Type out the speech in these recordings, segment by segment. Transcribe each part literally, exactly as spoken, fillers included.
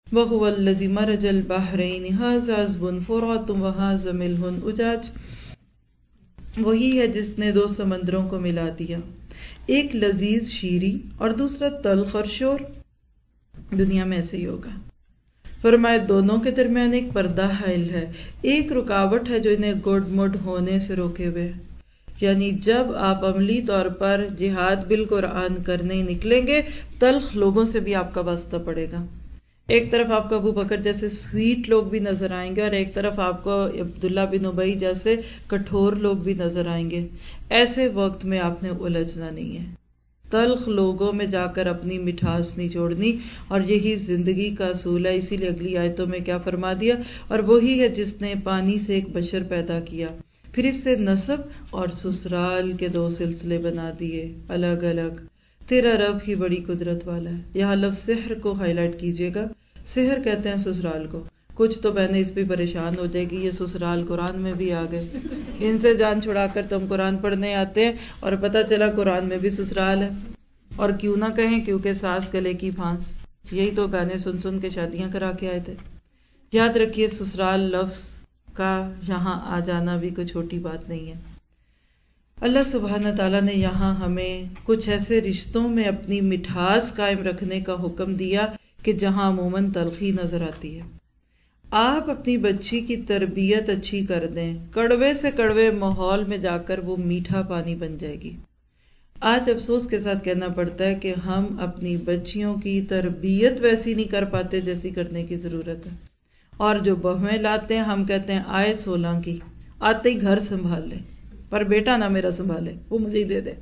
وَهُوَ الَّذِي مَرَجَ الْبَحْرَيْنِ هَذَا عَذْبٌ فُرَاتٌ وَهَذَا مِلْحٌ أُجَاجٌ، وہی ہے جس نے دو سمندروں کو ملا دیا، ایک لذیذ شیریں اور دوسرا تلخ اور شور۔ دنیا میں ایسے ہی ہوگا۔ فرمائے دونوں کے درمیان ایک پردہ حائل ہے، ایک رکاوٹ ہے جو انہیں گڈ مڈ ہونے سے روکے ہوئے۔ یعنی جب آپ عملی طور پر جہاد بالقرآن کرنے نکلیں گے، تلخ لوگوں سے بھی آپ کا واسطہ پڑے گا۔ ایک طرف آپ کو ابو بکر جیسے سویٹ لوگ بھی نظر آئیں گے، اور ایک طرف آپ کو عبداللہ بن ابی جیسے کٹھور لوگ بھی نظر آئیں گے۔ ایسے وقت میں آپ نے الجھنا نہیں ہے، تلخ لوگوں میں جا کر اپنی مٹھاس نہیں چھوڑنی، اور یہی زندگی کا اصول ہے۔ اسی لیے اگلی آیتوں میں کیا فرما دیا، اور وہی ہے جس نے پانی سے ایک بشر پیدا کیا، پھر اس سے نسب اور سسرال کے دو سلسلے بنا دیے الگ الگ۔ تیرا رب ہی بڑی قدرت والا ہے۔ یہاں لفظ سحر کو ہائی لائٹ کیجیے گا، سحر کہتے ہیں سسرال کو۔ کچھ تو بہنیں اس پہ پریشان ہو جائے گی، یہ سسرال قرآن میں بھی آ گئے، ان سے جان چھڑا کر تم قرآن پڑھنے آتے ہیں اور پتہ چلا قرآن میں بھی سسرال ہے۔ اور کیوں نہ کہیں، کیونکہ ساس گلے کی پھانس، یہی تو گانے سن سن کے شادیاں کرا کے آئے تھے۔ یاد رکھیے سسرال لفظ کا یہاں آ جانا بھی کوئی چھوٹی بات نہیں ہے۔ اللہ سبحانہ تعالیٰ نے یہاں ہمیں کچھ ایسے رشتوں میں اپنی مٹھاس قائم رکھنے کا حکم دیا کہ جہاں عموماً تلخی نظر آتی ہے۔ آپ اپنی بچی کی تربیت اچھی کر دیں، کڑوے سے کڑوے ماحول میں جا کر وہ میٹھا پانی بن جائے گی۔ آج افسوس کے ساتھ کہنا پڑتا ہے کہ ہم اپنی بچیوں کی تربیت ویسی نہیں کر پاتے جیسی کرنے کی ضرورت ہے، اور جو بہویں لاتے ہیں ہم کہتے ہیں آئے سولہ کی، آتے ہی گھر سنبھال لے، پر بیٹا نہ میرا سنبھالے، وہ مجھے ہی دے دے۔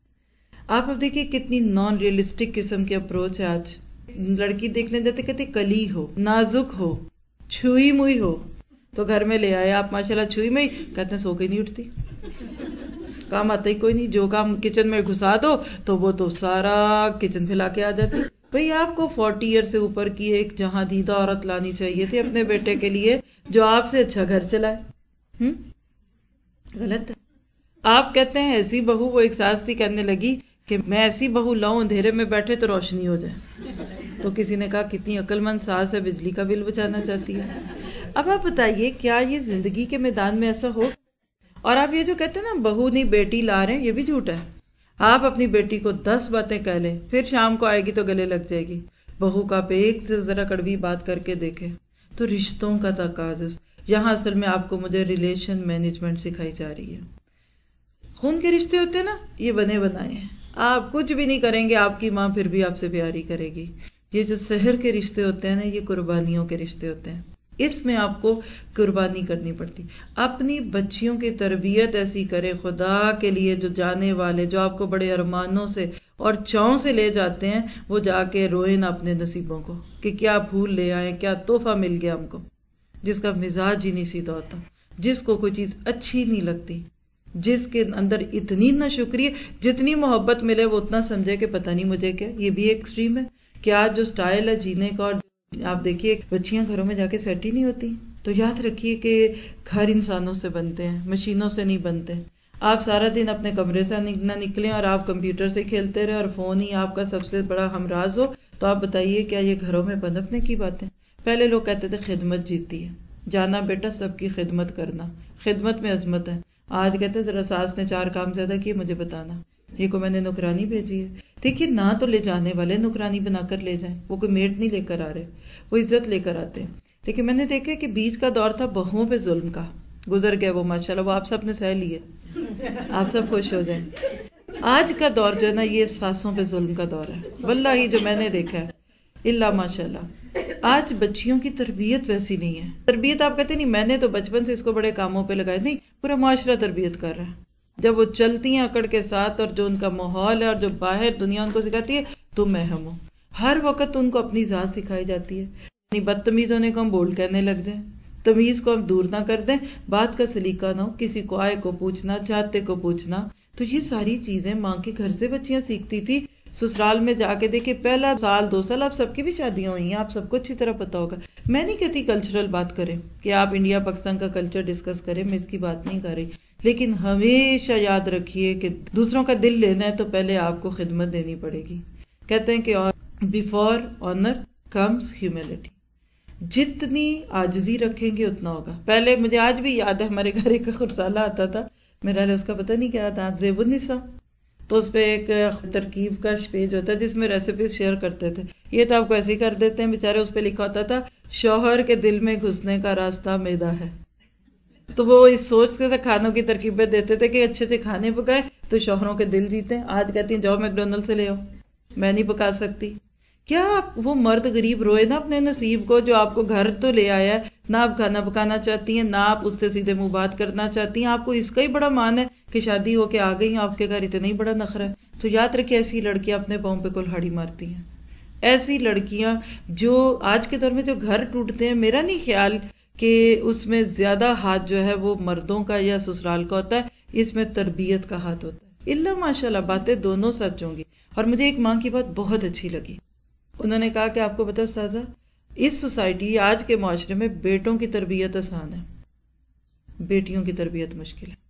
آپ اب دیکھیے کتنی نان ریئلسٹک قسم کی اپروچ ہے آج۔ لڑکی دیکھنے جاتے کہتے کلی ہو، نازک ہو، چھوئی موئی ہو، تو گھر میں لے آئے آپ ماشاءاللہ چھوئی موئی، کہتے ہیں سو کے نہیں اٹھتی، کام آتا ہی کوئی نہیں، جو کام کچن میں گھسا دو تو وہ تو سارا کچن پھیلا کے آ جاتی۔ بھئی آپ کو فورٹی ایئر سے اوپر کی ایک جہاں دیدہ عورت لانی چاہیے تھی اپنے بیٹے کے لیے، جو آپ سے اچھا گھر چلائے۔ ہم غلط ہے۔ آپ کہتے ہیں ایسی بہو، وہ ایک ساس تھی کہنے لگی کہ میں ایسی بہو لاؤں اندھیرے میں بیٹھے تو روشنی ہو جائے، تو کسی نے کہا کتنی عقل مند ساس ہے، بجلی کا بل بچانا چاہتی ہے۔ اب آپ بتائیے کیا یہ زندگی کے میدان میں ایسا ہو؟ اور آپ یہ جو کہتے ہیں نا بہو نہیں بیٹی لا رہے ہیں، یہ بھی جھوٹ ہے۔ آپ اپنی بیٹی کو دس باتیں کہہ لیں، پھر شام کو آئے گی تو گلے لگ جائے گی۔ بہو کا آپ ایک سے ذرا کڑوی بات کر کے دیکھیں تو رشتوں کا تقاضا یہاں اصل میں آپ کو مجھے ریلیشن مینجمنٹ سکھائی جا رہی ہے۔ خون کے رشتے ہوتے ہیں نا، یہ بنے بنائے ہیں، آپ کچھ بھی نہیں کریں گے آپ کی ماں پھر بھی آپ سے پیاری کرے گی۔ یہ جو سحر کے رشتے ہوتے ہیں نا، یہ قربانیوں کے رشتے ہوتے ہیں، اس میں آپ کو قربانی کرنی پڑتی۔ اپنی بچیوں کی تربیت ایسی کرے خدا کے لیے، جو جانے والے، جو آپ کو بڑے ارمانوں سے اور چاؤں سے لے جاتے ہیں، وہ جا کے روئیں نہ اپنے نصیبوں کو کہ کیا پھول لے آئے، کیا تحفہ مل گیا ہم کو، جس کا مزاج ہی نہیں سیدھا ہوتا، جس کو کوئی چیز اچھی نہیں لگتی، جس کے اندر اتنی نہ شکریہ، جتنی محبت ملے وہ اتنا سمجھے کہ پتہ نہیں مجھے کیا۔ یہ بھی ایک ایکسٹریم ہے کہ آج جو سٹائل ہے جینے کا، اور آپ دیکھیے بچیاں گھروں میں جا کے سیٹ ہی نہیں ہوتی۔ تو یاد رکھیے کہ گھر انسانوں سے بنتے ہیں، مشینوں سے نہیں بنتے۔ آپ سارا دن اپنے کمرے سے نہ نکلیں اور آپ کمپیوٹر سے کھیلتے رہے اور فون ہی آپ کا سب سے بڑا ہمراز ہو، تو آپ بتائیے کیا یہ گھروں میں پنپنے کی باتیں؟ پہلے لوگ کہتے تھے خدمت جیتی ہے، جانا بیٹا سب کی خدمت کرنا، خدمت میں عظمت ہے۔ آج کہتے ذرا ساس نے چار کام زیادہ کیے مجھے بتانا، یہ کو میں نے نوکرانی بھیجی ہے۔ دیکھیے نہ تو لے جانے والے نوکرانی بنا کر لے جائیں، وہ کوئی میڈ نہیں لے کر آ رہے، وہ عزت لے کر آتے ہیں۔ لیکن میں نے دیکھا کہ بیچ کا دور تھا بہوؤں پہ ظلم کا، گزر گیا وہ ماشاءاللہ، وہ آپ سب نے سہ لیے، آپ سب خوش ہو جائیں۔ آج کا دور جو ہے نا، یہ ساسوں پہ ظلم کا دور ہے، واللہ جو میں نے دیکھا ہے، اللہ ماشاءاللہ۔ آج بچیوں کی تربیت ویسی نہیں ہے۔ تربیت آپ کہتے نہیں میں نے تو بچپن سے اس کو بڑے کاموں پہ لگایا، نہیں، پورا معاشرہ تربیت کر رہا ہے۔ جب وہ چلتی ہیں اکڑ کے ساتھ، اور جو ان کا ماحول ہے اور جو باہر دنیا ان کو سکھاتی ہے، تم میں ہم ہو، ہر وقت ان کو اپنی ذات سکھائی جاتی ہے۔ یعنی بدتمیز ہونے کو ہم بولڈ کہنے لگ جائیں، تمیز کو ہم دور نہ کر دیں، بات کا سلیقہ نہ ہو، کسی کو آئے کو پوچھنا، چاہتے کو پوچھنا۔ تو یہ ساری چیزیں ماں کے گھر سے بچیاں سیکھتی تھی۔ سسرال میں جا کے دیکھیں پہلا سال دو سال، آپ سب کی بھی شادیاں ہوئی ہیں، آپ سب کو اچھی طرح پتا ہوگا۔ میں نہیں کہتی کلچرل بات کریں کہ آپ انڈیا پاکستان کا کلچر ڈسکس کریں، میں اس کی بات نہیں کر رہی، لیکن ہمیشہ یاد رکھیے کہ دوسروں کا دل لینا ہے تو پہلے آپ کو خدمت دینی پڑے گی۔ کہتے ہیں کہ بیفور آنر کمز ہیوملٹی، جتنی عاجزی رکھیں گے اتنا ہوگا. پہلے مجھے آج بھی یاد ہے ہمارے گھر ایک خرسالہ آتا تھا, میرا اس کا پتہ نہیں کیا تھا, آپ زیب النساء, تو اس پہ ایک ترکیب کا پیج ہوتا ہے جس میں ریسیپیز شیئر کرتے تھے. یہ تو آپ کو ایسے ہی کر دیتے ہیں بیچارے. اس پہ لکھا ہوتا تھا شوہر کے دل میں گھسنے کا راستہ میدا ہے. تو وہ اس سوچتے تھے کھانوں کی ترکیبیں دیتے تھے کہ اچھے سے کھانے پکائے تو شوہروں کے دل جیتے. آج کہتی ہیں جاؤ میک ڈونلڈ سے لے آؤ, میں نہیں پکا سکتی. کیا آپ وہ مرد غریب روئے نا اپنے نصیب کو جو آپ کو گھر تو لے آیا ہے, نہ آپ کھانا پکانا چاہتی ہیں, نہ آپ اس سے سیدھے منہ بات کرنا چاہتی ہیں. آپ کو اس کا ہی بڑا مان ہے کہ شادی ہو کے آ گئی ہیں آپ کے گھر, اتنا ہی بڑا نخرہ ہے. تو یاد رکھیں ایسی لڑکیاں اپنے پاؤں پہ کلہاڑی مارتی ہیں. ایسی لڑکیاں جو آج کے دور میں جو گھر ٹوٹتے ہیں, میرا نہیں خیال کہ اس میں زیادہ ہاتھ جو ہے وہ مردوں کا یا سسرال کا ہوتا ہے, اس میں تربیت کا ہاتھ ہوتا ہے. اللہ ماشاء اللہ باتیں دونوں سچ ہوں گی. اور مجھے ایک ماں کی بات بہت اچھی لگی. انہوں نے کہا کہ آپ کو پتا استاذہ, اس سوسائٹی آج کے معاشرے میں بیٹوں کی تربیت آسان ہے, بیٹیوں کی تربیت مشکل ہے.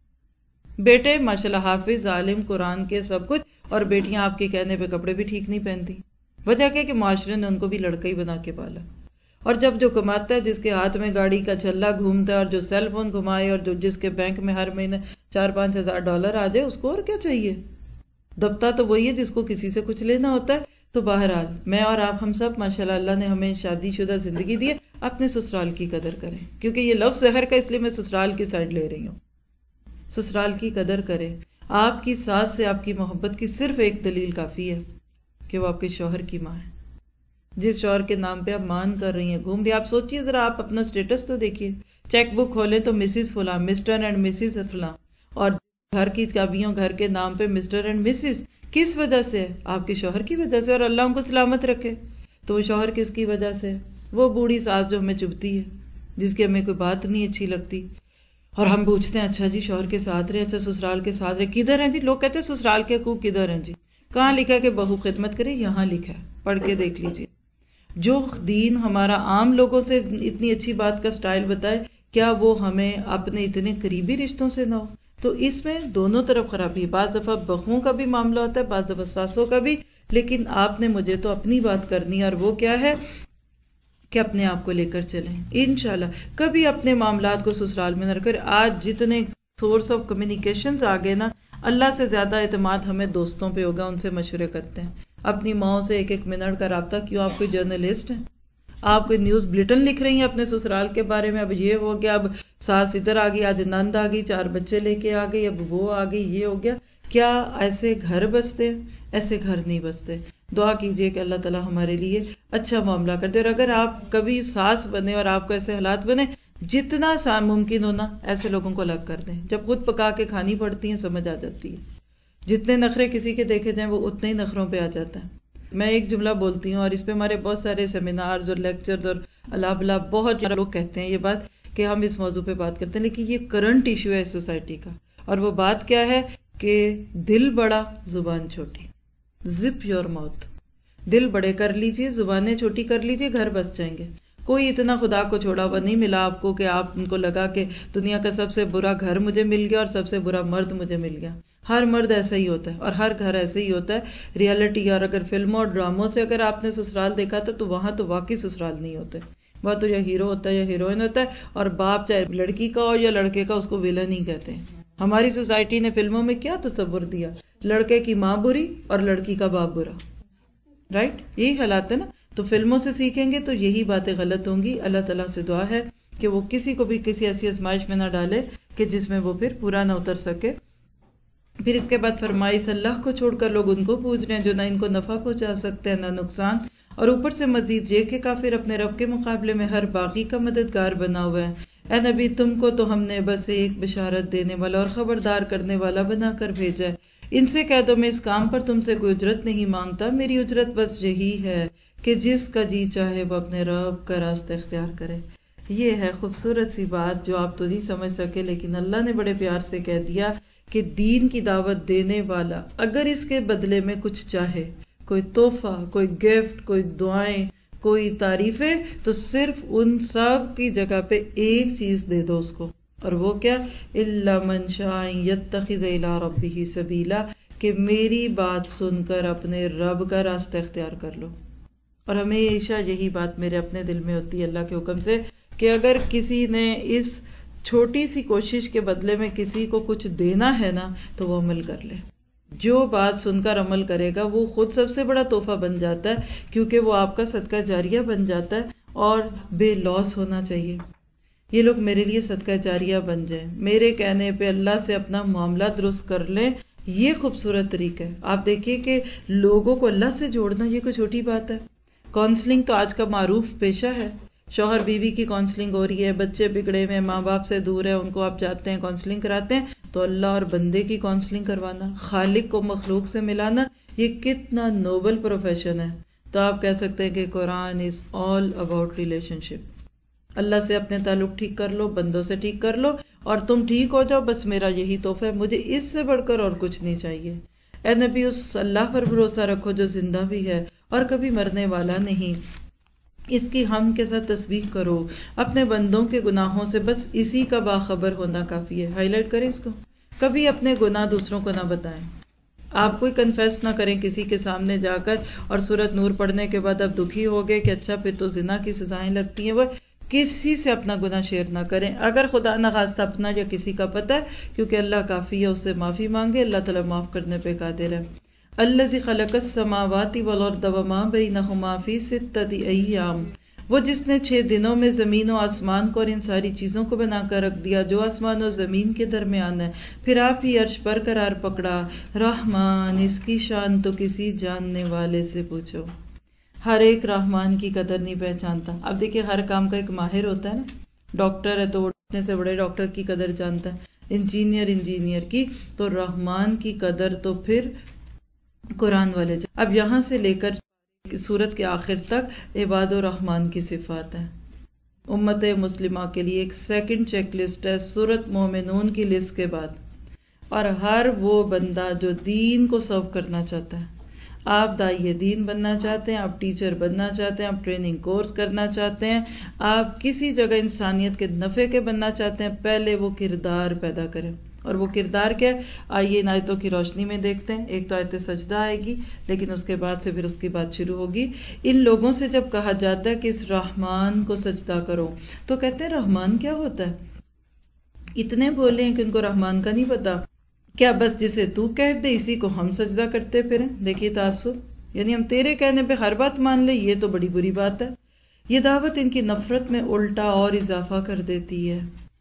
بیٹے ماشاءاللہ حافظ, عالم, قرآن کے سب کچھ, اور بیٹیاں آپ کے کہنے پہ کپڑے بھی ٹھیک نہیں پہنتی. وجہ کیا کہ معاشرے نے ان کو بھی لڑکا ہی بنا کے پالا. اور جب جو کماتا ہے, جس کے ہاتھ میں گاڑی کا چھلا گھومتا ہے, اور جو سیل فون گھمائے, اور جو جس کے بینک میں ہر مہینے چار پانچ ہزار ڈالر آ جائے, اس کو اور کیا چاہیے. دبتا تو وہی ہے جس کو کسی سے کچھ لینا ہوتا ہے. تو بہرحال میں اور آپ ہم سب ماشاءاللہ اللہ نے ہمیں شادی شدہ زندگی دی ہے, اپنے سسرال کی قدر کریں. کیونکہ یہ لفظ زہر کا, اس لیے میں سسرال کی سائڈ لے رہی ہوں. سسرال کی قدر کریں. آپ کی ساس سے آپ کی محبت کی صرف ایک دلیل کافی ہے کہ وہ آپ کے شوہر کی ماں ہے. جس شوہر کے نام پہ آپ مان کر رہی ہیں, گھوم رہی ہیں. آپ سوچئے ذرا, آپ اپنا سٹیٹس تو دیکھیے. چیک بک کھولیں تو مسز فلاں, مسٹر اینڈ مسز فلاں, اور گھر کی چابیوں گھر کے نام پہ مسٹر اینڈ مسز. کس وجہ سے؟ آپ کے شوہر کی وجہ سے. اور اللہ ان کو سلامت رکھے. تو وہ شوہر کس کی وجہ سے؟ وہ بوڑھی ساس جو ہمیں چبھتی ہے, جس کی ہمیں کوئی بات نہیں اچھی لگتی, اور ہم پوچھتے ہیں اچھا جی شوہر کے ساتھ رہے, اچھا سسرال کے ساتھ رہے, کدھر ہیں جی؟ لوگ کہتے ہیں سسرال کے حقوق کدھر ہیں جی؟ کہاں لکھا کہ بہو خدمت کرے؟ یہاں لکھا ہے, پڑھ کے دیکھ لیجئے. جو دین ہمارا عام لوگوں سے اتنی اچھی بات کا سٹائل بتائے, کیا وہ ہمیں اپنے اتنے قریبی رشتوں سے نہ ہو؟ تو اس میں دونوں طرف خرابی. بعض دفعہ بہوؤں کا بھی معاملہ ہوتا ہے, بعض دفعہ ساسوں کا بھی. لیکن آپ نے مجھے تو اپنی بات کرنی ہے, اور وہ کیا ہے کہ اپنے آپ کو لے کر چلیں انشاءاللہ. کبھی اپنے معاملات کو سسرال میں نہ رکھیں. آج جتنے سورس آف کمیونیکیشنز آ گئے نا, اللہ سے زیادہ اعتماد ہمیں دوستوں پہ ہوگا, ان سے مشورے کرتے ہیں. اپنی ماں سے ایک ایک منٹ کا رابطہ. کیوں؟ آپ کوئی جرنلسٹ ہیں, آپ کوئی نیوز بلیٹن لکھ رہی ہیں اپنے سسرال کے بارے میں. اب یہ ہو گیا, اب ساس ادھر آ گئی, آج نند آ گئی, چار بچے لے کے آ گئی, اب وہ آ گئی, یہ ہو گیا. کیا ایسے گھر بستے؟ ایسے گھر نہیں بستے. دعا کیجئے کہ اللہ تعالیٰ ہمارے لیے اچھا معاملہ کر دے. اور اگر آپ کبھی ساس بنے اور آپ کو ایسے حالات بنے, جتنا سا ممکن ہونا ایسے لوگوں کو الگ کر دیں. جب خود پکا کے کھانی پڑتی ہیں سمجھ آ جاتی ہے. جتنے نخرے کسی کے دیکھے جائیں وہ اتنے ہی نخروں پہ آ جاتا ہے. میں ایک جملہ بولتی ہوں, اور اس پہ ہمارے بہت سارے سیمینارز اور لیکچرز اور اللہ بلا بہت لوگ کہتے ہیں یہ بات کہ ہم اس موضوع پہ بات کرتے ہیں, لیکن یہ کرنٹ ایشو ہے اس سوسائٹی کا. اور وہ بات کیا ہے کہ دل بڑا زبان چھوٹی. Zip your mouth. دل بڑے کر لیجئے, زبانیں چھوٹی کر لیجئے, گھر بس جائیں گے. کوئی اتنا خدا کو چھوڑا ہوا نہیں ملا آپ کو کہ آپ ان کو لگا کہ دنیا کا سب سے برا گھر مجھے مل گیا اور سب سے برا مرد مجھے مل گیا. ہر مرد ایسا ہی ہوتا ہے اور ہر گھر ایسے ہی ہوتا ہے. ریالٹی. اور اگر فلموں اور ڈراموں سے اگر آپ نے سسرال دیکھا تھا تو وہاں تو واقعی سسرال نہیں ہوتے. وہاں تو یا ہیرو ہوتا ہے یا ہیروئن ہوتا ہے, اور باپ چاہے لڑکی کا ہو یا لڑکے کا اس کو ویلن ہی کہتے ہیں. ہماری سوسائٹی نے فلموں میں کیا تصور دیا, لڑکے کی ماں بری اور لڑکی کا باپ برا. رائٹ, یہی حالات ہے نا. تو فلموں سے سیکھیں گے تو یہی باتیں غلط ہوں گی. اللہ تعالیٰ سے دعا ہے کہ وہ کسی کو بھی کسی ایسی آزمائش میں نہ ڈالے کہ جس میں وہ پھر پورا نہ اتر سکے. پھر اس کے بعد فرمائی اللہ کو چھوڑ کر لوگ ان کو پوج رہے ہیں جو نہ ان کو نفع پہنچا سکتے ہیں نہ نقصان. اور اوپر سے مزید یہ کہ کافر اپنے رب کے مقابلے میں ہر باغی کا مددگار بنا ہوا ہے. اے نبی تم کو تو ہم نے بس ایک بشارت دینے والا اور خبردار کرنے والا بنا کر بھیجا ہے. ان سے کہہ دو میں اس کام پر تم سے کوئی اجرت نہیں مانگتا, میری اجرت بس یہی ہے کہ جس کا جی چاہے وہ اپنے رب کا راستہ اختیار کرے. یہ ہے خوبصورت سی بات جو آپ تو نہیں سمجھ سکے, لیکن اللہ نے بڑے پیار سے کہہ دیا کہ دین کی دعوت دینے والا اگر اس کے بدلے میں کچھ چاہے, کوئی تحفہ, کوئی گفٹ, کوئی دعائیں, کوئی تعریفیں, تو صرف ان سب کی جگہ پہ ایک چیز دے دو اس کو, اور وہ کیا؟ الا من شاء یتخذ الی ربہ سبیلا, کہ میری بات سن کر اپنے رب کا راستہ اختیار کر لو. اور ہمیشہ یہی بات میرے اپنے دل میں ہوتی ہے اللہ کے حکم سے کہ اگر کسی نے اس چھوٹی سی کوشش کے بدلے میں کسی کو کچھ دینا ہے نا تو وہ عمل کر لے. جو بات سن کر عمل کرے گا وہ خود سب سے بڑا تحفہ بن جاتا ہے، کیونکہ وہ آپ کا صدقہ جاریہ بن جاتا ہے اور بے لوس ہونا چاہیے. یہ لوگ میرے لیے صدقہ جاریہ بن جائیں، میرے کہنے پہ اللہ سے اپنا معاملہ درست کر لیں. یہ خوبصورت طریقہ ہے. آپ دیکھیے کہ لوگوں کو اللہ سے جوڑنا یہ کوئی چھوٹی بات ہے. کاؤنسلنگ تو آج کا معروف پیشہ ہے. شوہر بیوی کی کاؤنسلنگ ہو رہی ہے، بچے بگڑے ہوئے ماں باپ سے دور ہیں، ان کو آپ جاتے ہیں کاؤنسلنگ کراتے ہیں. تو اللہ اور بندے کی کاؤنسلنگ کروانا، خالق کو مخلوق سے ملانا، یہ کتنا نوبل پروفیشن ہے. تو آپ کہہ سکتے ہیں کہ قرآن از آل اباؤٹ ریلیشن شپ. اللہ سے اپنے تعلق ٹھیک کر لو، بندوں سے ٹھیک کر لو، اور تم ٹھیک ہو جاؤ. بس میرا یہی تحفہ ہے، مجھے اس سے بڑھ کر اور کچھ نہیں چاہیے. اے نبی، اس اللہ پر بھروسہ رکھو جو زندہ بھی ہے اور کبھی مرنے والا نہیں. اس کی ہم کے ساتھ تسبیح کرو. اپنے بندوں کے گناہوں سے بس اسی کا باخبر ہونا کافی ہے. ہائی لائٹ کریں اس کو. کبھی اپنے گناہ دوسروں کو نہ بتائیں. آپ کوئی کنفیس نہ کریں کسی کے سامنے جا کر اور سورت نور پڑھنے کے بعد اب دکھی ہو گئے کہ اچھا پھر تو زنا کی سزائیں لگتی ہیں. وہ کسی سے اپنا گناہ شیئر نہ کریں اگر خدا نخواستہ اپنا یا کسی کا پتہ ہے، کیونکہ اللہ کافی ہے. اس سے معافی مانگے، اللہ تعالیٰ معاف کرنے پہ قادر ہے. الذی خلق السماوات والارض وما بینہما فی ستۃ ایام، وہ جس نے چھ دنوں میں زمین و آسمان کو اور ان ساری چیزوں کو بنا کر رکھ دیا جو آسمان و زمین کے درمیان ہے. پھر آپ ہی عرش پر قرار پکڑا. رحمان، اس کی شان تو کسی جاننے والے سے پوچھو. ہر ایک رحمان کی قدر نہیں پہچانتا. اب دیکھیے ہر کام کا ایک ماہر ہوتا ہے نا. ڈاکٹر ہے تو وہ اپنے سے بڑے ڈاکٹر کی قدر جانتا ہے، انجینئر انجینئر کی. تو رحمان کی قدر تو پھر قرآن والے. اب یہاں سے لے کر سورت کے آخر تک عباد الرحمان کی صفات ہیں. امت مسلمہ کے لیے ایک سیکنڈ چیک لسٹ ہے سورت مومنون کی لسٹ کے بعد. اور ہر وہ بندہ جو دین کو سرو کرنا چاہتا ہے، آپ داعیہ دین بننا چاہتے ہیں، آپ ٹیچر بننا چاہتے ہیں، آپ ٹریننگ کورس کرنا چاہتے ہیں، آپ کسی جگہ انسانیت کے نفع کے بننا چاہتے ہیں، پہلے وہ کردار پیدا کریں. اور وہ کردار کیا ہے؟ آئیے ان آیتوں کی روشنی میں دیکھتے ہیں. ایک تو آیت سجدہ آئے گی، لیکن اس کے بعد سے پھر اس کی بات شروع ہوگی. ان لوگوں سے جب کہا جاتا ہے کہ اس رحمان کو سجدہ کرو، تو کہتے ہیں رحمان کیا ہوتا ہے؟ اتنے بولے ہیں کہ ان کو رحمان کا نہیں پتا. کیا بس جسے تو کہہ دے اسی کو ہم سجدہ کرتے پھریں؟ دیکھیے تعصب، یعنی ہم تیرے کہنے پہ ہر بات مان لیں، یہ تو بڑی بری بات ہے. یہ دعوت ان کی نفرت میں الٹا اور اضافہ کر دیتی ہے.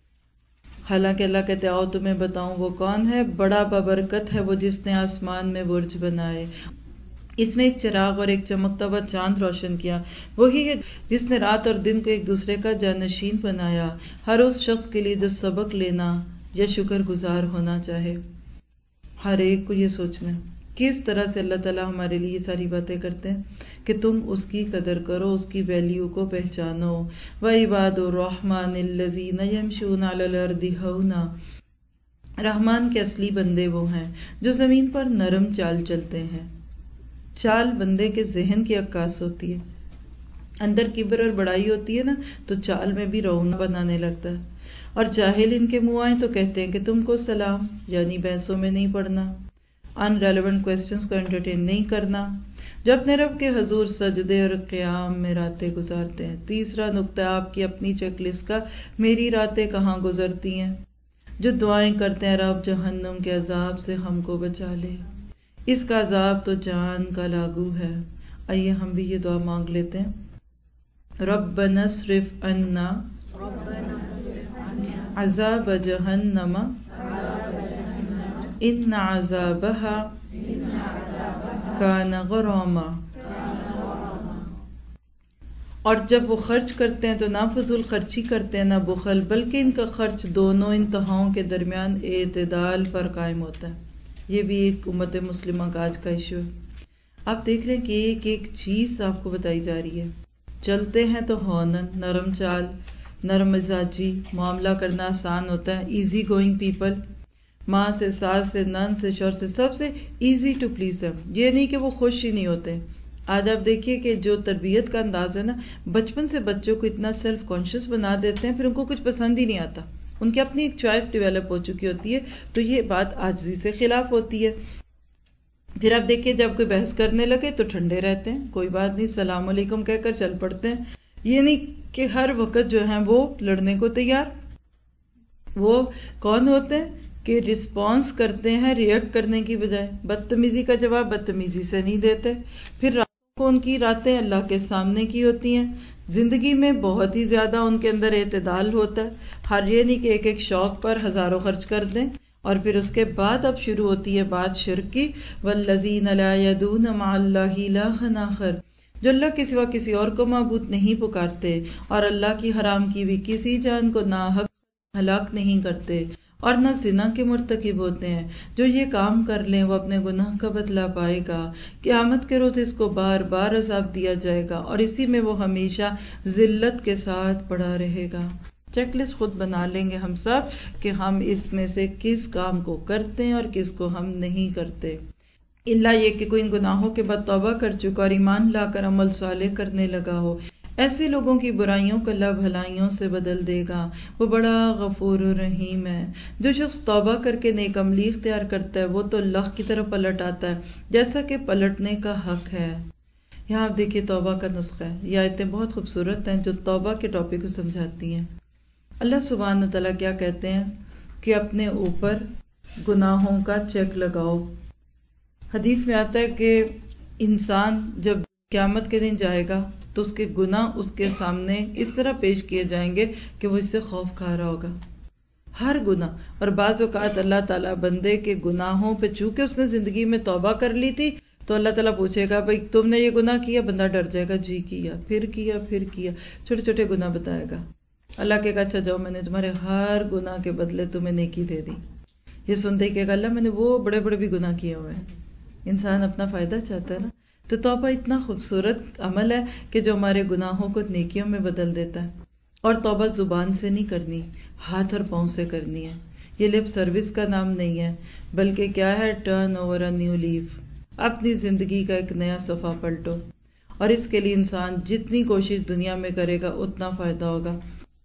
حالانکہ اللہ کہتے آؤ تمہیں بتاؤں وہ کون ہے. بڑا بابرکت ہے وہ جس نے آسمان میں برج بنائے، اس میں ایک چراغ اور ایک چمکتا ہوا چاند روشن کیا. وہی ہے جس نے رات اور دن کو ایک دوسرے کا جانشین بنایا، ہر اس شخص کے لیے جو سبق لینا یا شکر گزار ہونا چاہے. ہر ایک کو یہ سوچنا ہے کس طرح سے اللہ تعالیٰ ہمارے لیے یہ ساری باتیں کرتے ہیں کہ تم اس کی قدر کرو، اس کی ویلیو کو پہچانو. وَعِبَادُ الرَّحْمَنِ الَّذِينَ يَمْشُونَ عَلَى الْأَرْضِ هَوْنًا، رحمان کے اصلی بندے وہ ہیں جو زمین پر نرم چال چلتے ہیں. چال بندے کے ذہن کی عکاس ہوتی ہے. اندر کبر اور بڑائی ہوتی ہے نا تو چال میں بھی رونق بنانے لگتا ہے. اور جاہل ان کے منہ آئیں تو کہتے ہیں کہ تم کو سلام، یعنی بحثوں میں نہیں پڑنا، ان ریلیونٹ کوسچنز کو انٹرٹین نہیں کرنا، جو اپنے رب کے حضور سجدے اور قیام میں راتیں گزارتے ہیں. تیسرا نقطہ آپ کی اپنی چیک لسٹ کا، میری راتیں کہاں گزرتی ہیں. جو دعائیں کرتے ہیں رب جہنم کے عذاب سے ہم کو بچا لے، اس کا عذاب تو جان کا لاگو ہے. آئیے ہم بھی یہ دعا مانگ لیتے ہیں. ربنا اصرف عنا عذاب جہنم ان عذابها کان غراما. اور جب وہ خرچ کرتے ہیں تو نہ فضول خرچی کرتے ہیں نہ بخل، بلکہ ان کا خرچ دونوں انتہاؤں کے درمیان اعتدال پر قائم ہوتا ہے. یہ بھی ایک امت مسلمہ کا آج کا ایشو ہے. آپ دیکھ رہے ہیں کہ ایک ایک چیز آپ کو بتائی جا رہی ہے. چلتے ہیں تو ہونن، نرم چال، نرم مزاجی، معاملہ کرنا آسان ہوتا ہے، ایزی گوئنگ پیپل، ماں سے، ساس سے، نن سے، شوہر سے، سب سے ایزی ٹو پلیز ہے. یہ نہیں کہ وہ خوش ہی نہیں ہوتے. آج آپ دیکھیے کہ جو تربیت کا انداز ہے نا، بچپن سے بچوں کو اتنا سیلف کانشیس بنا دیتے ہیں، پھر ان کو کچھ پسند ہی نہیں آتا. ان کی اپنی ایک چوائس ڈیولپ ہو چکی ہوتی ہے. تو یہ بات عاجزی سے خلاف ہوتی ہے. پھر آپ دیکھیے جب کوئی بحث کرنے لگے تو ٹھنڈے رہتے ہیں، کوئی بات نہیں السلام علیکم کہہ کر چل پڑتے ہیں. یہ نہیں کہ ہر وقت جو ہیں وہ لڑنے کو تیار. وہ کون ہوتے ہیں کہ رسپانس کرتے ہیں ریئیکٹ کرنے کی بجائے، بدتمیزی کا جواب بدتمیزی سے نہیں دیتے. پھر راتوں کو ان کی راتیں اللہ کے سامنے کی ہوتی ہیں. زندگی میں بہت ہی زیادہ ان کے اندر اعتدال ہوتا ہے. ہر یہ نہیں کہ ایک ایک شوق پر ہزاروں خرچ کر دیں. اور پھر اس کے بعد اب شروع ہوتی ہے بات شرک کی. والذین لا یدعون مع اللہ الہا آخر، جو اللہ کے سوا کسی اور کو معبود نہیں پکارتے اور اللہ کی حرام کی بھی کسی جان کو ناحق ہلاک نہیں کرتے اور نہ زنا کے مرتکب ہوتے ہیں. جو یہ کام کر لیں وہ اپنے گناہ کا بدلہ پائے گا. قیامت کے روز اس کو بار بار عذاب دیا جائے گا اور اسی میں وہ ہمیشہ ذلت کے ساتھ پڑا رہے گا. چیک لسٹ خود بنا لیں گے ہم سب کہ ہم اس میں سے کس کام کو کرتے ہیں اور کس کو ہم نہیں کرتے. اللہ یہ کہ کوئی ان گناہوں کے بعد توبہ کر چکا اور ایمان لا کر عمل صالح کرنے لگا ہو. ایسے لوگوں کی برائیوں کو اللہ بھلائیوں سے بدل دے گا. وہ بڑا غفور و رحیم ہے. جو شخص توبہ کر کے نیک عملی اختیار کرتا ہے وہ تو اللہ کی طرف پلٹ آتا ہے جیسا کہ پلٹنے کا حق ہے. یہاں آپ دیکھیے توبہ کا نسخہ ہے. یہ آیتیں بہت خوبصورت ہیں جو توبہ کے ٹاپک کو سمجھاتی ہیں. اللہ سبحانہ تعالیٰ کیا کہتے ہیں کہ اپنے اوپر گناہوں کا چیک لگاؤ. حدیث میں آتا ہے کہ انسان جب قیامت کے دن جائے گا تو اس کے گناہ اس کے سامنے اس طرح پیش کیے جائیں گے کہ وہ اس سے خوف کھا رہا ہوگا. ہر گناہ. اور بعض اوقات اللہ تعالیٰ بندے کے گناہوں پہ چونکہ اس نے زندگی میں توبہ کر لی تھی تو اللہ تعالیٰ پوچھے گا بھائی تم نے یہ گناہ کیا؟ بندہ ڈر جائے گا جی کیا، پھر کیا، پھر کیا، چھوٹے چھوٹے گناہ بتائے گا. اللہ کہے گا اچھا جاؤ میں نے تمہارے ہر گناہ کے بدلے تمہیں نیکی دے دی. یہ سنتے ہی کہے گا اللہ میں نے وہ بڑے بڑے بھی گناہ کیے ہوئے ہیں. انسان اپنا فائدہ چاہتا ہے نا. تو توبہ اتنا خوبصورت عمل ہے کہ جو ہمارے گناہوں کو نیکیوں میں بدل دیتا ہے. اور توبہ زبان سے نہیں کرنی، ہاتھ اور پاؤں سے کرنی ہے. یہ لپ سروس کا نام نہیں ہے بلکہ کیا ہے turn over a new leaf. اپنی زندگی کا ایک نیا صفحہ پلٹو اور اس کے لیے انسان جتنی کوشش دنیا میں کرے گا اتنا فائدہ ہوگا.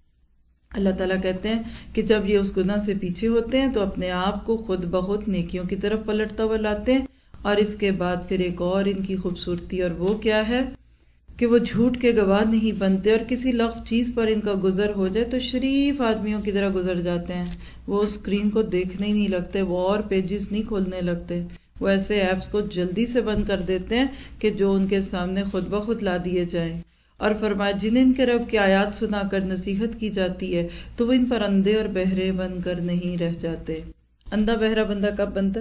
اللہ تعالیٰ کہتے ہیں کہ جب یہ اس گناہ سے پیچھے ہوتے ہیں تو اپنے آپ کو خود بخود نیکیوں کی طرف پلٹتا ہوا لاتے ہیں. اور اس کے بعد پھر ایک اور ان کی خوبصورتی اور وہ کیا ہے کہ وہ جھوٹ کے گواہ نہیں بنتے اور کسی لغو چیز پر ان کا گزر ہو جائے تو شریف آدمیوں کی طرح گزر جاتے ہیں. وہ اسکرین کو دیکھنے ہی نہیں لگتے، وہ اور پیجز نہیں کھولنے لگتے. وہ ایسے ایپس کو جلدی سے بند کر دیتے ہیں کہ جو ان کے سامنے خود بخود لا دیے جائیں. اور فرمایا جنہیں ان کے رب کی آیات سنا کر نصیحت کی جاتی ہے تو وہ ان پر اندھے اور بہرے بن کر نہیں رہ جاتے. اندھا بہرا بندہ کب بنتا؟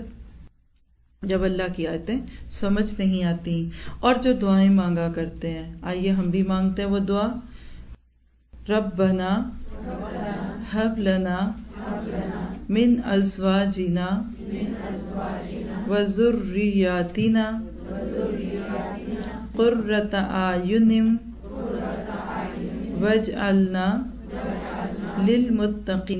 جب اللہ کی آیتیں سمجھ نہیں آتی. اور جو دعائیں مانگا کرتے ہیں، آئیے ہم بھی مانگتے ہیں وہ دعا. ربنا ہب لنا من ازواجنا وذریاتنا قرۃ اعین وجعلنا للمتقین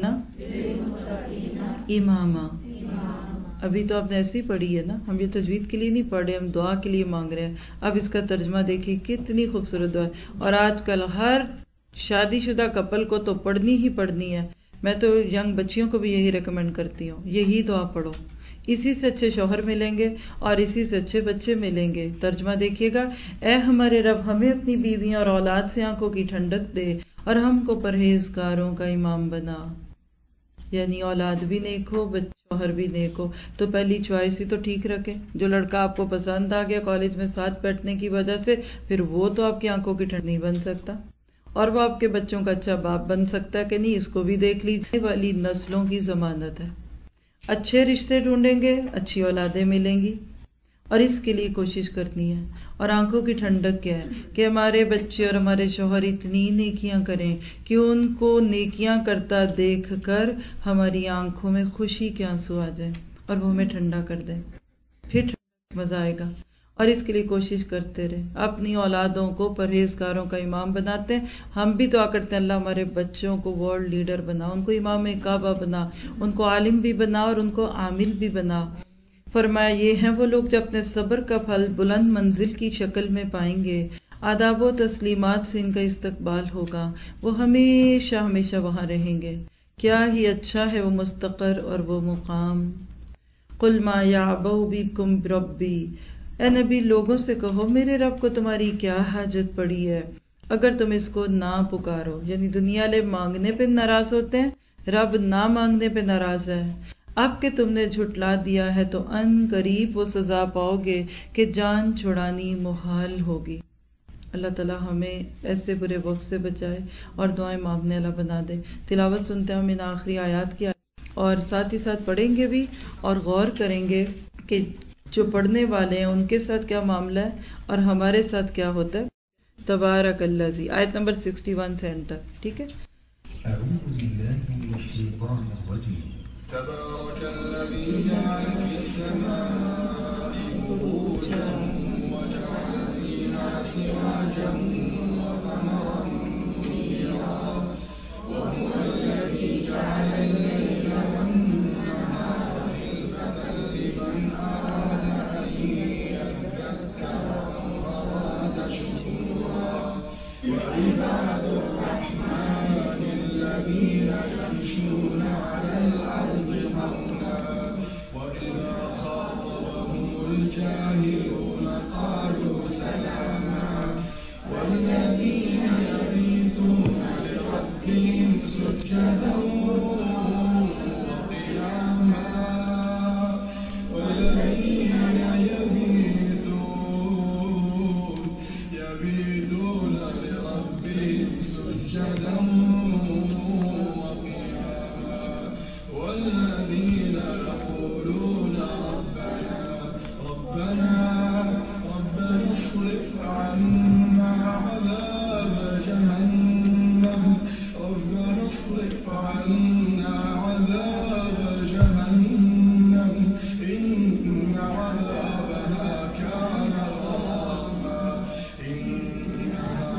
اماما. ابھی تو آپ نے ایسی پڑھی ہے نا، ہم یہ تجوید کے لیے نہیں پڑھ رہے، ہم دعا کے لیے مانگ رہے ہیں. اب اس کا ترجمہ دیکھیے کتنی خوبصورت دعا ہے. اور آج کل ہر شادی شدہ کپل کو تو پڑھنی ہی پڑھنی ہے. میں تو ینگ بچیوں کو بھی یہی ریکمینڈ کرتی ہوں، یہی دعا پڑھو. اسی سے اچھے شوہر ملیں گے اور اسی سے اچھے بچے ملیں گے. ترجمہ دیکھیے گا، اے ہمارے رب ہمیں اپنی بیویاں اور اولاد سے آنکھوں کی ٹھنڈک دے اور ہم کو پرہیزگاروں کا امام بنا. یعنی اولاد بھی نیک ہو، شوہر بھی نیک ہو. تو پہلی چوائس ہی تو ٹھیک رکھے. جو لڑکا آپ کو پسند آ گیا کالج میں ساتھ بیٹھنے کی وجہ سے، پھر وہ تو آپ کی آنکھوں کی ٹھنڈ نہیں بن سکتا اور وہ آپ کے بچوں کا اچھا باپ بن سکتا ہے کہ نہیں، اس کو بھی دیکھ لیجیے. والی نسلوں کی ضمانت ہے. اچھے رشتے ڈھونڈیں گے اچھی اولادیں ملیں گی اور اس کے لیے کوشش کرنی ہے. اور آنکھوں کی ٹھنڈک کیا ہے کہ ہمارے بچے اور ہمارے شوہر اتنی نیکیاں کریں کہ ان کو نیکیاں کرتا دیکھ کر ہماری آنکھوں میں خوشی کے آنسو آ جائیں اور وہ ہمیں ٹھنڈا کر دیں. پھر مزہ آئے گا. اور اس کے لیے کوشش کرتے رہے. اپنی اولادوں کو پرہیزگاروں کا امام بناتے ہیں. ہم بھی دعا کرتے ہیں اللہ ہمارے بچوں کو ورلڈ لیڈر بنا، ان کو امام کعبہ بنا، ان کو عالم بھی بنا اور ان کو عامل بھی بنا. فرمایا یہ ہیں وہ لوگ جو اپنے صبر کا پھل بلند منزل کی شکل میں پائیں گے. آداب و تسلیمات سے ان کا استقبال ہوگا، وہ ہمیشہ ہمیشہ وہاں رہیں گے. کیا ہی اچھا ہے وہ مستقر اور وہ مقام. कुल मा याबऊ बिकुम रब्बी, ए नबी लोगों से कहो मेरे रब को तुम्हारी क्या हाजत पड़ी है अगर तुम इसको ना पुकारो। यानी दुनिया ले मांगने पे नाराज होते हैं, रब ना मांगने पे नाराज है। अब के तुमने झुटला दिया है तो अन करीब वो सजा पाओगे कि जान छुड़ानी मुहाल होगी। अल्लाह ताला हमें ऐसे बुरे वक्त से बचाए और दुआएं मांगने वाला बना दे। तिलावत सुनते हैं हम इन आखिरी आयत की और साथ ही साथ पढ़ेंगे भी और गौर करेंगे कि जो पढ़ने वाले हैं उनके साथ क्या मामला है और हमारे साथ क्या होता है। तबारकल्लाज़ी, आयत नंबर इकसठ से एंड तक, ठीक है। तबारकल्लज़ी जअल फिस्समाइ बुरूजन वजअल फीहा सिराजन वक़मरन मुनीरा वहुवल्लज़ी जअल अल-लैला वन-नहारा खिल्फतन लिमन अरादा अन यज़्ज़क्कर अव अरादा शुकूरा वइबादुर रहमानि अल्लज़ीना यमशूना अलल अर्दि हौना वइज़ा खातबहुमुल जाहिलूना क़ालू सलामा वल्लज़ीना यबीतूना लिरब्बिहिम सुज्जदन वक़ियामा वल्लज़ीना यबीतून यबीतूना लिरब्बिहिम सुज्जदन वक़ियामा वल्लज़ीना यक़ूलून रब्बना रब्बना रब्बना اصرف عنا عذاب جهنم ربنا اصرف عنا عذاب جهنم إن عذابها كان غراما إنها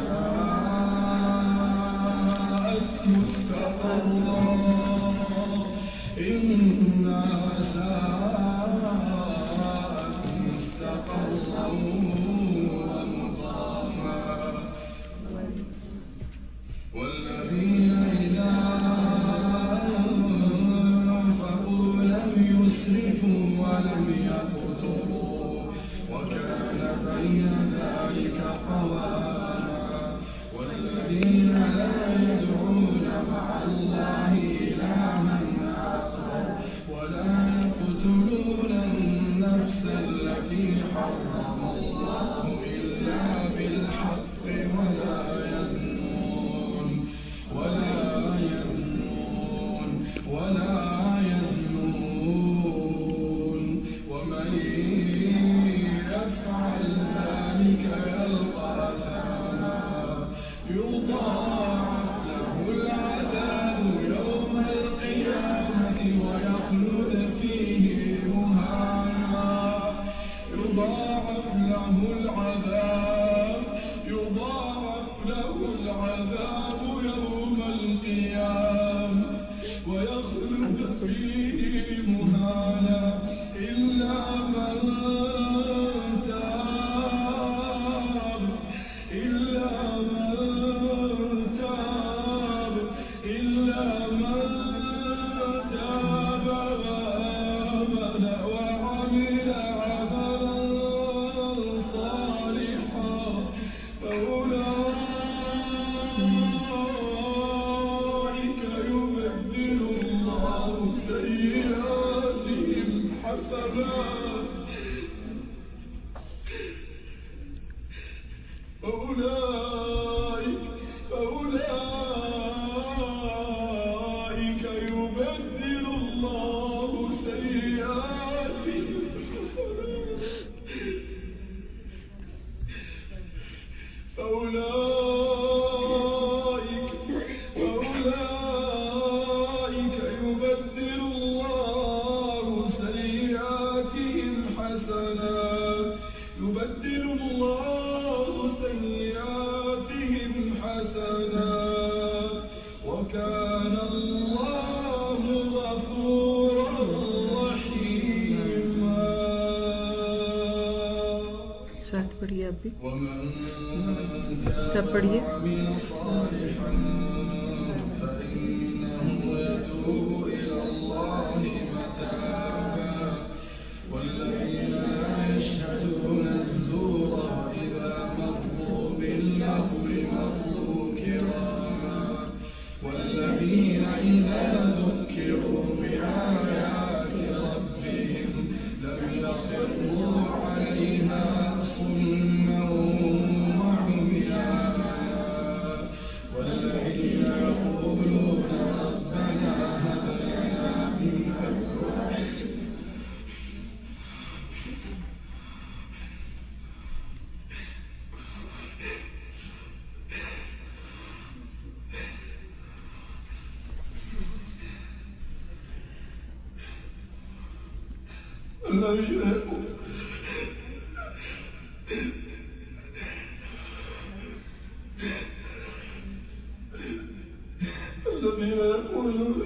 ساءت مستقرا إنها ساءت مستقرا ومقاما والذين إذا أنفقوا لم يسرفوا ولم يقتروا وكان بين ذلك قواما والذين لا يدعون مع الله إلها آخر ولا يقتلون النفس التي حرم الله إلا بالحق ولا يزنون ولا يزنون ولا يزنون ومن يفعل ذلك يلقى أثاما يضاعف له العذاب يوم القيامة ويخلد فيه مهانا يضاعف له العذاب يضاعف له العذاب يوم القيامة ويخلد فيه مهانا إلا من تاب إلا من تاب إلا من تاب وآمن وعمل عملا صالحا فأولئك يبدل الله سيئاتهم حسنات فأولئك فأولئك يبدل الله سيئاتهم حسنات فأولئك فأولئك يبدل الله سيئاتهم حسنات يبدل الله سيئاتهم حسنات وكان الله غفورا رحيما. साथ पढ़िए आप भी, ومن सब पढ़िए. تاب وعمل صالحا فإنه يتوب إلى الله متابا والذين إذا ذكروا بآيات ربهم لم يخروا عليها صما وعميانا والذين يقولون ربنا هب لنا من أزواجنا الذين الذين يقولون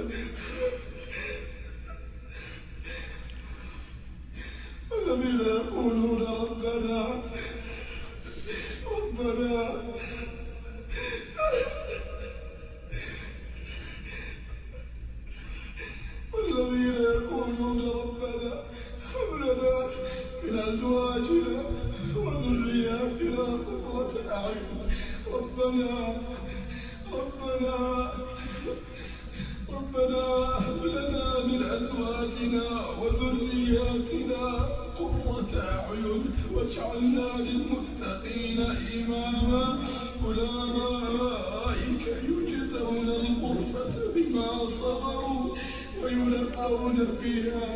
الذين يقولون ربنا ربنا والذين يقولون ربنا هب لنا من أزواجنا وذرياتنا قرة أعين ربنا ربنا ربنا هب لنا من أزواجنا وذرياتنا قرة أعين واجعلنا للمتقين إماما أولئك يجزون الغرفة بما صبروا ويلقون فيها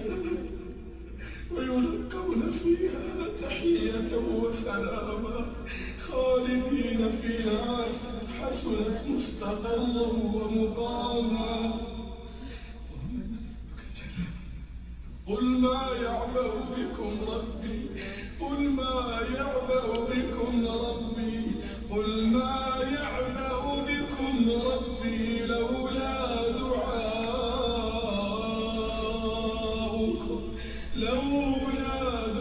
ويلقون فيها تحية وسلاما خالدين فيها حسنت مستقرا ومقاما قل ما يعبأ بكم ربي قل ما يعبأ بكم ربي قل ما يعبأ بكم ربي لولا دعاؤكم لولا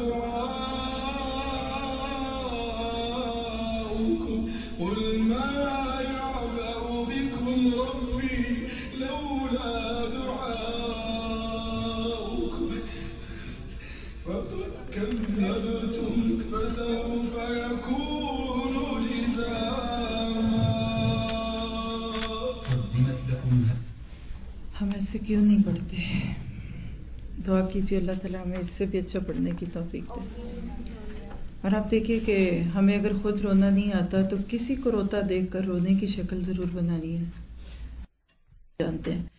دعاؤكم قل ما يعبأ بكم ربي لولا دعاؤكم فقد كذبتم فسوف يكون لزاما قدمت لكم हम ऐसे क्यों नहीं पढ़ते? दुआ कीजिए अल्लाह ताला हमें इससे भी अच्छा पढ़ने की तौफीक दे। और आप देखिए कि हमें अगर खुद रोना नहीं आता तो किसी को रोता देखकर रोने की शक्ल जरूर बनानी है, जानते हैं।